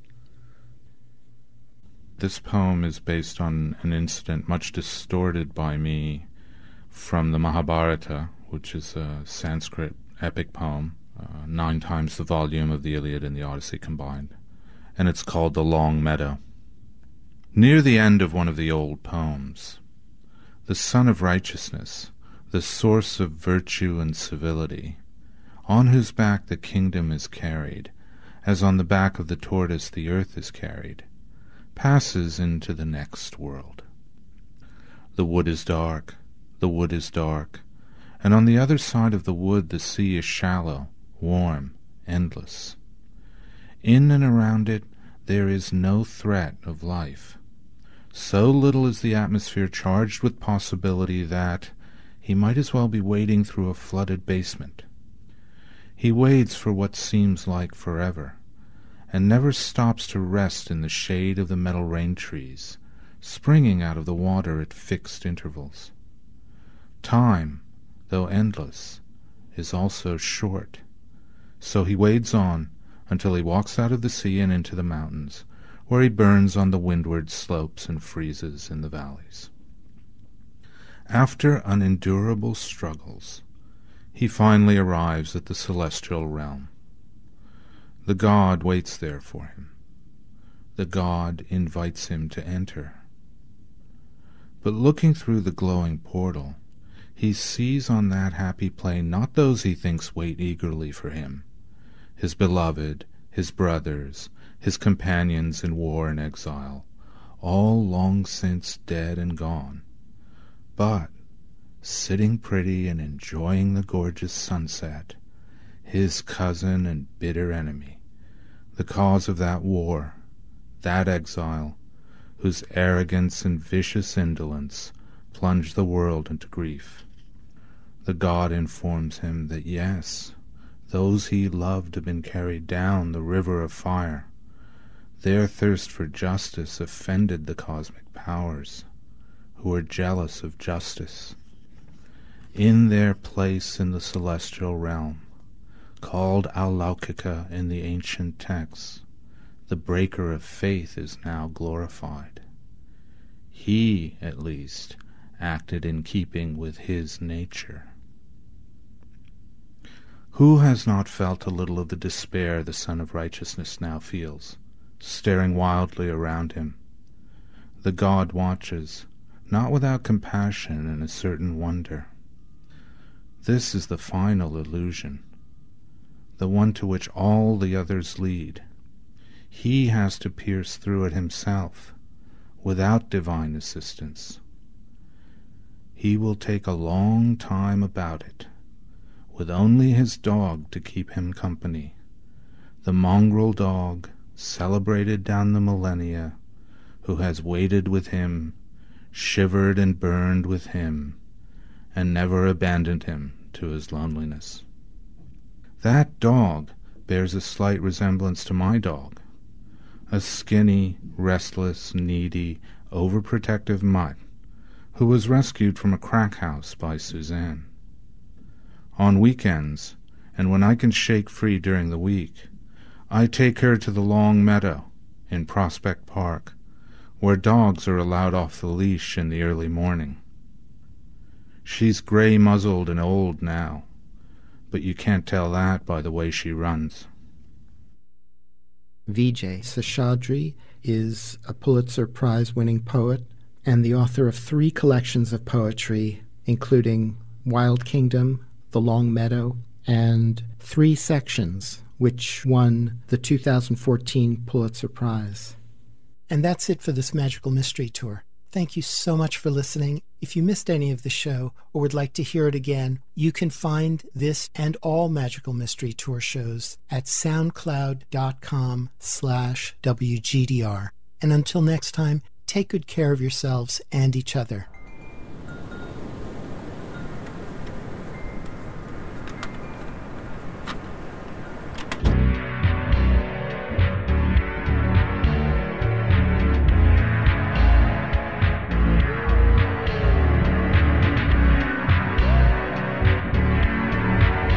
This poem is based on an incident much distorted by me from the Mahabharata, which is a Sanskrit epic poem, 9 times the volume of the Iliad and the Odyssey combined, and it's called The Long Meadow. Near the end of one of the old poems, the Sun of Righteousness, the source of virtue and civility, on whose back the kingdom is carried, as on the back of the tortoise the earth is carried, passes into the next world. The wood is dark, the wood is dark, and on the other side of the wood the sea is shallow, warm, endless. In and around it there is no threat of life. So little is the atmosphere charged with possibility that he might as well be wading through a flooded basement. He wades for what seems like forever, and never stops to rest in the shade of the metal rain trees, springing out of the water at fixed intervals. Time, though endless, is also short, so he wades on until he walks out of the sea and into the mountains, where he burns on the windward slopes and freezes in the valleys. After unendurable struggles, he finally arrives at the celestial realm. The god waits there for him. The god invites him to enter. But looking through the glowing portal, he sees on that happy plain not those he thinks wait eagerly for him, his beloved, his brothers, his companions in war and exile, all long since dead and gone, but, sitting pretty and enjoying the gorgeous sunset, his cousin and bitter enemy, the cause of that war, that exile, whose arrogance and vicious indolence plunged the world into grief. The god informs him that yes, those he loved have been carried down the river of fire. Their thirst for justice offended the cosmic powers, who are jealous of justice. In their place in the celestial realm, called Alaukika in the ancient texts, the breaker of faith is now glorified. He, at least, acted in keeping with his nature. Who has not felt a little of the despair the Son of Righteousness now feels, staring wildly around him? The god watches, not without compassion and a certain wonder. This is the final illusion, the one to which all the others lead. He has to pierce through it himself, without divine assistance. He will take a long time about it, with only his dog to keep him company, the mongrel dog, celebrated down the millennia, who has waded with him, shivered and burned with him, and never abandoned him to his loneliness. That dog bears a slight resemblance to my dog, a skinny, restless, needy, overprotective mutt who was rescued from a crack house by Suzanne. On weekends, and when I can shake free during the week, I take her to the Long Meadow in Prospect Park, where dogs are allowed off the leash in the early morning. She's gray-muzzled and old now, but you can't tell that by the way she runs. Vijay Seshadri is a Pulitzer Prize-winning poet and the author of 3 collections of poetry, including Wild Kingdom, The Long Meadow, and 3 sections, which won the 2014 Pulitzer Prize. And that's it for this Magical Mystery Tour. Thank you so much for listening. If you missed any of the show or would like to hear it again, you can find this and all Magical Mystery Tour shows at soundcloud.com/WGDR. And until next time, take good care of yourselves and each other.